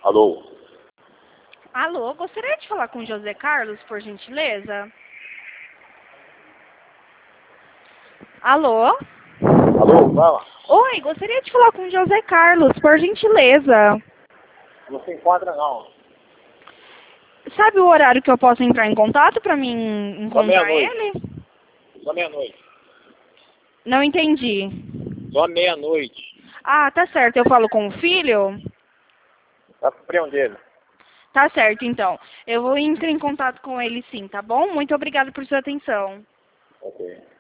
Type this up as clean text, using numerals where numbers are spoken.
Alô? Alô, gostaria de falar com o José Carlos, por gentileza? Alô? Alô, fala. Oi, gostaria de falar com o José Carlos, por gentileza. Não se enquadra, não. Sabe o horário que eu posso entrar em contato para mim Só encontrar meia-noite. ele? Só meia-noite. Não entendi. Só meia-noite. Ah, tá certo. Eu falo com o filho? Tá compreendendo? Tá certo, então. Eu vou entrar em contato com ele sim, tá bom? Muito obrigada por sua atenção. Ok.